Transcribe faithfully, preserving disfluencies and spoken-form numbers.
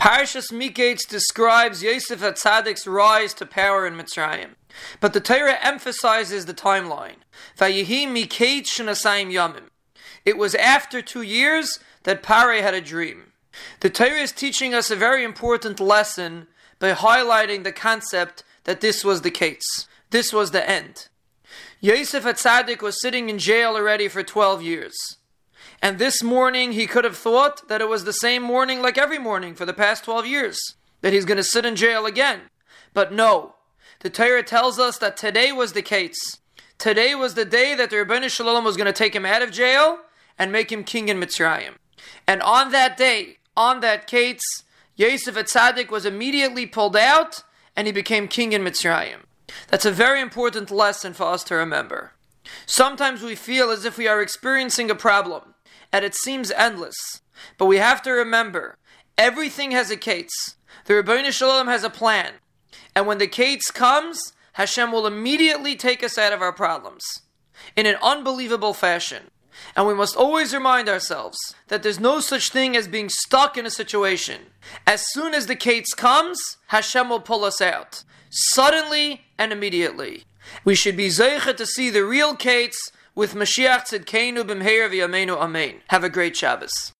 Parshas Miketz describes Yosef HaTzadik's rise to power in Mitzrayim. But the Torah emphasizes the timeline. Vayehi Miketz shenasayim yamim. It was after two years that Paroi had a dream. The Torah is teaching us a very important lesson by highlighting the concept that this was the case. This was the end. Yosef HaTzadik was sitting in jail already for twelve years. And this morning he could have thought that it was the same morning like every morning for the past twelve years, that he's going to sit in jail again. But no, the Torah tells us that today was the case. Today was the day that the Rebbeinu Shalom was going to take him out of jail and make him king in Mitzrayim. And on that day, on that case, Yosef HaTzadik was immediately pulled out and he became king in Mitzrayim. That's a very important lesson for us to remember. Sometimes we feel as if we are experiencing a problem, and it seems endless. But we have to remember, everything has a case. The Rebbeinu Shalom has a plan. And when the case comes, Hashem will immediately take us out of our problems in an unbelievable fashion. And we must always remind ourselves that there's no such thing as being stuck in a situation. As soon as the case comes, Hashem will pull us out. Suddenly and immediately. We should be zeicha to see the real case with Mashiach Tzidkeinu b'mheira v'yameinu amen. Have a great Shabbos.